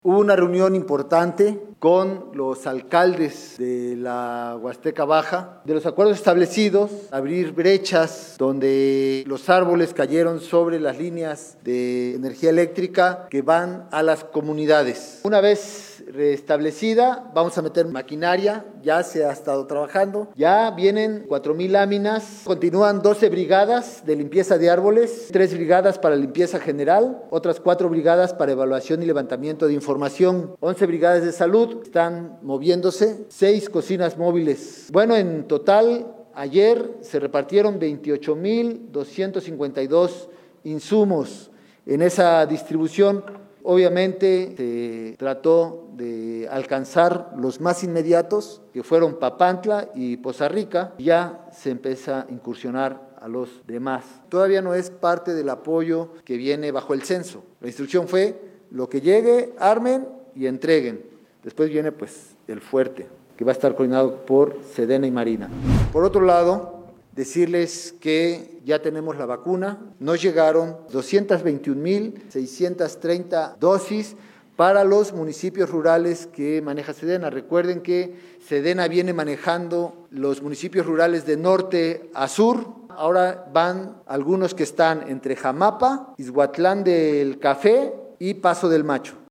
Hubo una reunión importante con los alcaldes de la Huasteca Baja, de los acuerdos establecidos, abrir brechas donde los árboles cayeron sobre las líneas de energía eléctrica que van a las comunidades. Una vez restablecida, vamos a meter maquinaria, ya se ha estado trabajando, ya vienen 4,000 láminas, continúan 12 brigadas de limpieza de árboles, 3 brigadas para limpieza general, otras 4 brigadas para evaluación y levantamiento de información, 11 brigadas de salud están moviéndose, 6 cocinas móviles. Bueno, en total, ayer se repartieron 28,252 insumos en esa distribución. Obviamente se trató de alcanzar los más inmediatos, que fueron Papantla y Poza Rica, y ya se empieza a incursionar a los demás. Todavía no es parte del apoyo que viene bajo el censo. La instrucción fue lo que llegue, armen y entreguen. Después viene pues el fuerte, que va a estar coordinado por Sedena y Marina. Por otro lado, decirles que ya tenemos la vacuna. Nos llegaron 221,630 dosis para los municipios rurales que maneja Sedena. Recuerden que Sedena viene manejando los municipios rurales de norte a sur. Ahora van algunos que están entre Jamapa, Izhuatlán del Café y Paso del Macho.